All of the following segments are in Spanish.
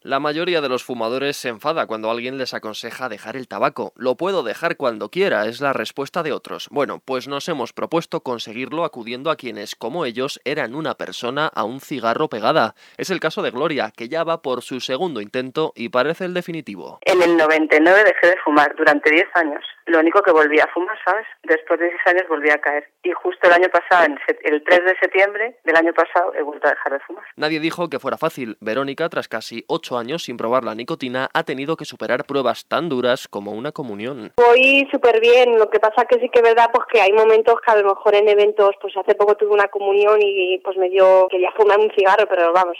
La mayoría de los fumadores se enfada cuando alguien les aconseja dejar el tabaco. Lo puedo dejar cuando quiera, es la respuesta de otros. Bueno, pues nos hemos propuesto conseguirlo acudiendo a quienes, como ellos, eran una persona a un cigarro pegada. Es el caso de Gloria, que ya va por su segundo intento y parece el definitivo. En el 99 dejé de fumar durante 10 años. Lo único que volví a fumar, ¿sabes? Después de 10 años volví a caer. Y justo el año pasado, el 3 de septiembre del año pasado, he vuelto a dejar de fumar. Nadie dijo que fuera fácil. Verónica, tras casi 8 años sin probar la nicotina, ha tenido que superar pruebas tan duras como una comunión. Voy súper bien, lo que pasa que sí que es verdad pues que hay momentos que a lo mejor en eventos, pues hace poco tuve una comunión y pues quería fumar un cigarro, pero vamos,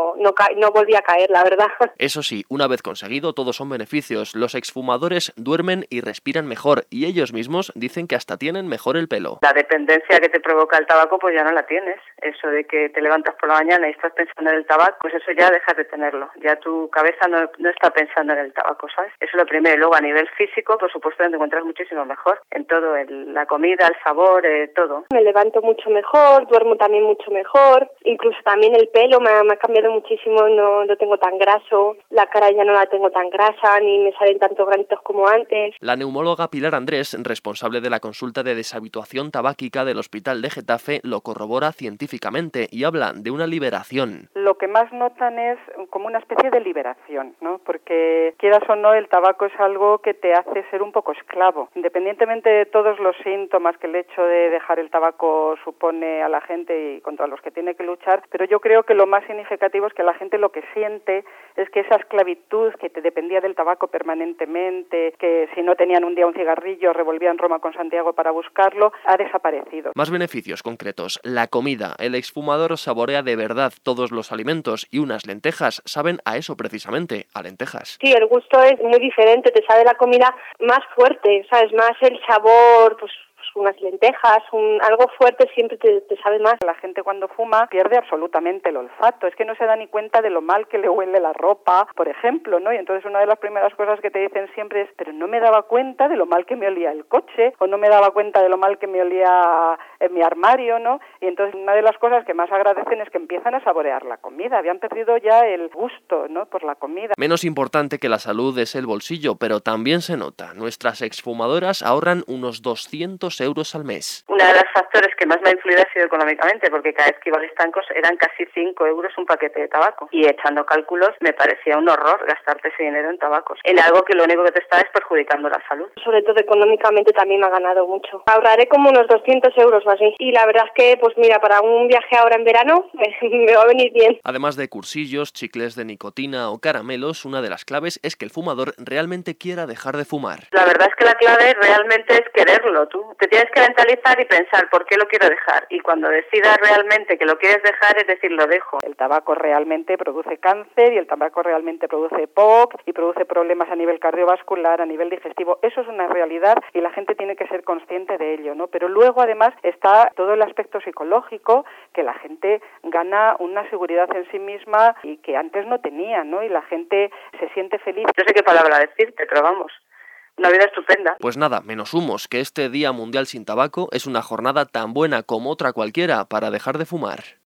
no volví a caer, la verdad. Eso sí, una vez conseguido, todos son beneficios. Los exfumadores duermen y respiran mejor, y ellos mismos dicen que hasta tienen mejor el pelo. La dependencia que te provoca el tabaco, pues ya no la tienes. Eso de que te levantas por la mañana y estás pensando en el tabaco, pues eso ya dejas de tenerlo. Ya tu cabeza no está pensando en el tabaco, ¿sabes? Eso es lo primero. Y luego a nivel físico, por supuesto, te encuentras muchísimo mejor. En todo, la comida, el sabor, todo. Me levanto mucho mejor, duermo también mucho mejor. Incluso también el pelo me ha cambiado muchísimo, no lo tengo tan graso. La cara ya no la tengo tan grasa, ni me salen tantos granitos como antes. La neumóloga Pilar Andrés, responsable de la consulta de deshabituación tabáquica del Hospital de Getafe, lo corrobora científicamente y habla de una liberación. Lo que más notan es como una especie de liberación, ¿no? Porque quieras o no, el tabaco es algo que te hace ser un poco esclavo. Independientemente de todos los síntomas que el hecho de dejar el tabaco supone a la gente y contra los que tiene que luchar, pero yo creo que lo más significativo es que la gente lo que siente es que esa esclavitud que te dependía del tabaco permanentemente, que si no tenían un día un cigarrillo revolvían Roma con Santiago para buscarlo, ha desaparecido. Más beneficios concretos. La comida. El exfumador saborea de verdad todos los alimentos y unas lentejas saben a eso precisamente, a lentejas. Sí, el gusto es muy diferente, te sabe la comida más fuerte, ¿sabes? Más el sabor, pues unas lentejas, algo fuerte siempre te sabe más. La gente cuando fuma pierde absolutamente el olfato, es que no se da ni cuenta de lo mal que le huele la ropa, por ejemplo, ¿no? Y entonces una de las primeras cosas que te dicen siempre es, pero no me daba cuenta de lo mal que me olía el coche, o no me daba cuenta de lo mal que me olía en mi armario, ¿no? Y entonces una de las cosas que más agradecen es que empiezan a saborear la comida, habían perdido ya el gusto, ¿no?, por la comida. Menos importante que la salud es el bolsillo, pero también se nota. Nuestras exfumadoras ahorran unos 200 euros al mes. Uno de los factores que más me ha influido ha sido económicamente, porque cada vez que iba al estancos eran casi 5 euros un paquete de tabaco. Y echando cálculos me parecía un horror gastarte ese dinero en tabacos, en algo que lo único que te está es perjudicando la salud. Sobre todo económicamente también me ha ganado mucho. Ahorraré como unos 200 euros o así. Y la verdad es que, pues mira, para un viaje ahora en verano me va a venir bien. Además de cursillos, chicles de nicotina o caramelos, una de las claves es que el fumador realmente quiera dejar de fumar. La verdad es que la clave realmente es quererlo. Tú te tienes que mentalizar y pensar por qué lo quiero dejar. Y cuando decidas realmente que lo quieres dejar, es decir, lo dejo. El tabaco realmente produce cáncer y el tabaco realmente produce POC y produce problemas a nivel cardiovascular, a nivel digestivo. Eso es una realidad y la gente tiene que ser consciente de ello, ¿no? Pero luego además está todo el aspecto psicológico, que la gente gana una seguridad en sí misma y que antes no tenía, ¿no? Y la gente se siente feliz. No sé qué palabra decirte, pero vamos, una vida estupenda. Pues nada, menos humos, que este Día Mundial sin Tabaco es una jornada tan buena como otra cualquiera para dejar de fumar.